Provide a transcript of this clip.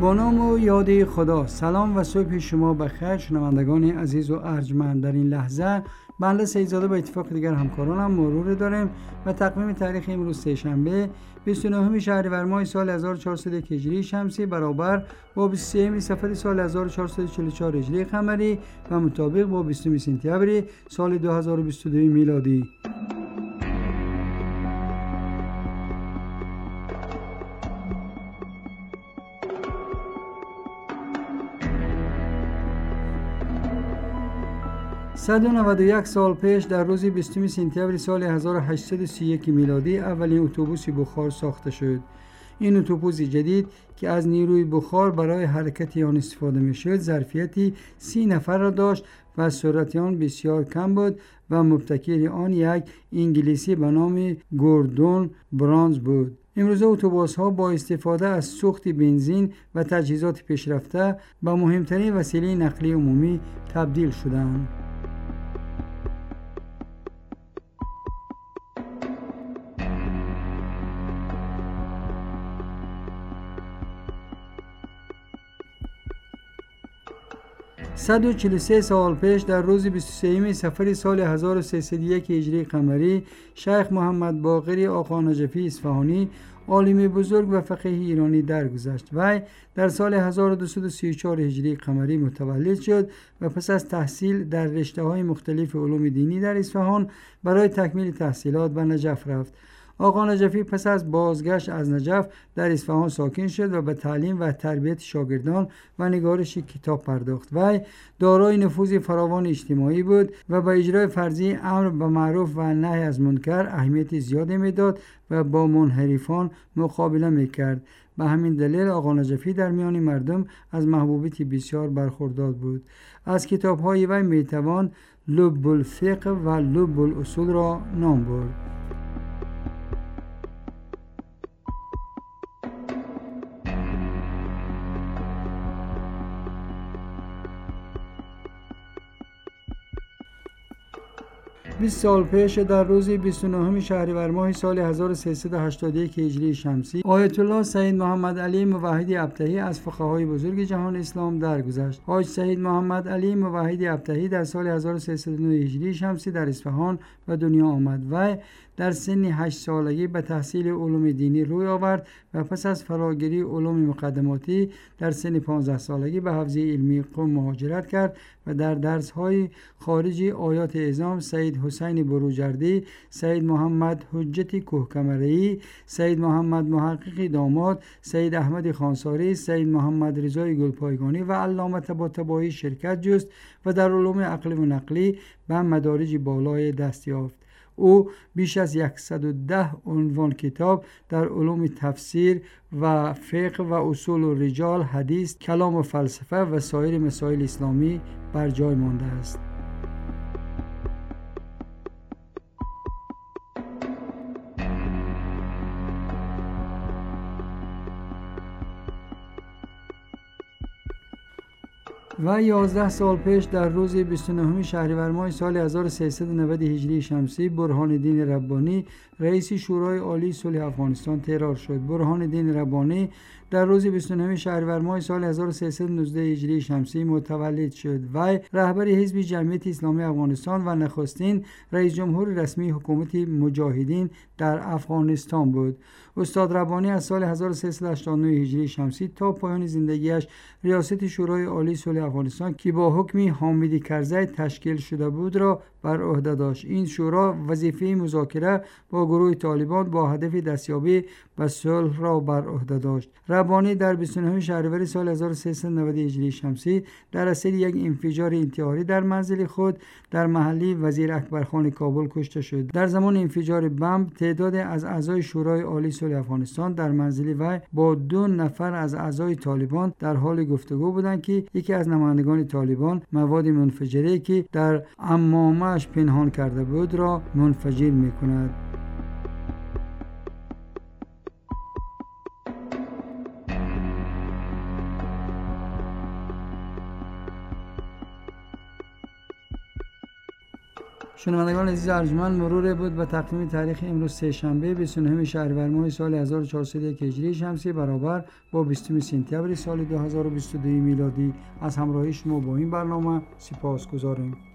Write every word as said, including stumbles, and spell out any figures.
با نام و یاد خدا. سلام و صبح شما بخیر شنوندگان عزیز و ارجمند. در این لحظه بنده سیدزاده با اتفاق دیگر همکارانم مرور داریم و تقویم تاریخ امروز سه‌شنبه بیست و نهم شهریور ماه سال هزار و چهارصد و یک هجری شمسی برابر با بیست و سوم صفر سال هزار و چهارصد و چهل و چهار هجری قمری و مطابق با بیستم سپتامبر سال دو هزار و بیست و دو میلادی. صد و نود و یک سال پیش در روز بیستم سپتامبر سال هزار و هشتصد و سی و یک میلادی اولین اتوبوس بخار ساخته شد. این اتوبوس جدید که از نیروی بخار برای حرکت آن استفاده می‌شد ظرفیتی سی نفر را داشت و سرعت آن بسیار کم بود و مبتکر آن یک انگلیسی به نام گوردون برانز بود. امروز اتوبوس‌ها با استفاده از سوخت بنزین و تجهیزات پیشرفته به مهمترین وسیله نقلیه عمومی تبدیل شدند. صد و چهل و سه سال پیش در روز بیست و سوم صفر سال هزار و سیصد و یک هجری قمری شیخ محمد باقر آقا نجفی اصفهانی عالم بزرگ و فقیه ایرانی درگذشت. وی در سال هزار و دویست و سی و چهار هجری قمری متولد شد و پس از تحصیل در رشته‌های مختلف علوم دینی در اصفهان برای تکمیل تحصیلات به نجف رفت. آقا نجفی پس از بازگشت از نجف در اصفهان ساکن شد و به تعلیم و تربیت شاگردان و نگارش کتاب پرداخت. وی دارای نفوذ فراوان اجتماعی بود و با اجرای فرضی امر به معروف و نهی از منکر اهمیت زیادی میداد و با منحرفان مقابله میکرد. به همین دلیل آقا نجفی در میان مردم از محبوبیت بسیار برخوردار بود. از کتاب‌های وی میتوان لب الفقه و لب الاصول را نام برد. بیست سال پیش در روز بیست و نهم شهریور ماه سال هزار و سیصد و هشتاد و یک هجری شمسی آیت الله سید محمد علی موحدی ابطحی از فقهای بزرگ جهان اسلام درگذشت. حاج سید محمد علی موحدی ابطحی در سال هزار و سیصد و نه هجری شمسی در اصفهان به دنیا آمد. وی در سن هشت سالگی به تحصیل علوم دینی روی آورد و پس از فراگیری علوم مقدماتی در سن پانزده سالگی به حوزه علمی قم مهاجرت کرد و در درس‌های خارجی آیات اعظام سید حسین بروجردی، سید محمد حجتی کوهکمره‌ای، سید محمد محقق داماد، سید احمد خانساری، سید محمد رضای گلپایگانی و علامه طباطبایی شرکت جست و در علوم عقلی و نقلی به مدارج بالای دست یافت. او بیش از صد و ده عنوان کتاب در علوم تفسیر و فقه و اصول و رجال، حدیث، کلام و فلسفه و سایر مسائل اسلامی بر جای مانده است. و یازده سال پیش در روز بیست و نهم شهریور ماه سال هزار و سیصد و نود هجری شمسی برهان الدین ربانی رئیس شورای عالی صلح افغانستان تهرار شد. برهان الدین ربانی در روز بیست و نهم شهریور ماه سال هزار و سیصد و نوزده هجری شمسی متولد شد. وی رهبر حزب جمعیت اسلامی افغانستان و نخستین رئیس جمهور رسمی حکومت مجاهدین در افغانستان بود. استاد ربانی از سال هزار و سیصد و هشتاد و نه هجری شمسی تا پایان زندگیش ریاست شورای عالی صلح افغانستان که با حکم حامد کرزی تشکیل شده بود را بر عهده داشت. این شورا وظیفه مذاکره با گروه طالبان با هدف دستیابی به صلح را بر عهده داشت. ربانی در بیست و نهم شهریور سال هزار و سیصد و نود هجری شمسی در اثر یک انفجار انتحاری در منزل خود در محلی وزیر اکبرخان کابل کشته شد. در زمان انفجار بمب تعداد از اعضای شورای عالی صلح افغانستان در منزل وی با دو نفر از اعضای طالبان در حال گفتگو بودند که یکی از نمایندگان طالبان مواد منفجره که در عمامه‌اش پنهان کرده بود را منفجر می‌کند. شنوندگان عزیز ارجمند، مرور بود به تقویم تاریخ امروز سه شنبه بیست و نه شهریور ماه سال هزار و چهارصد و یک هجری شمسی برابر با بیستم سپتامبر سال دو هزار و بیست و دو میلادی. از همراهی شما با این برنامه سپاسگزاریم.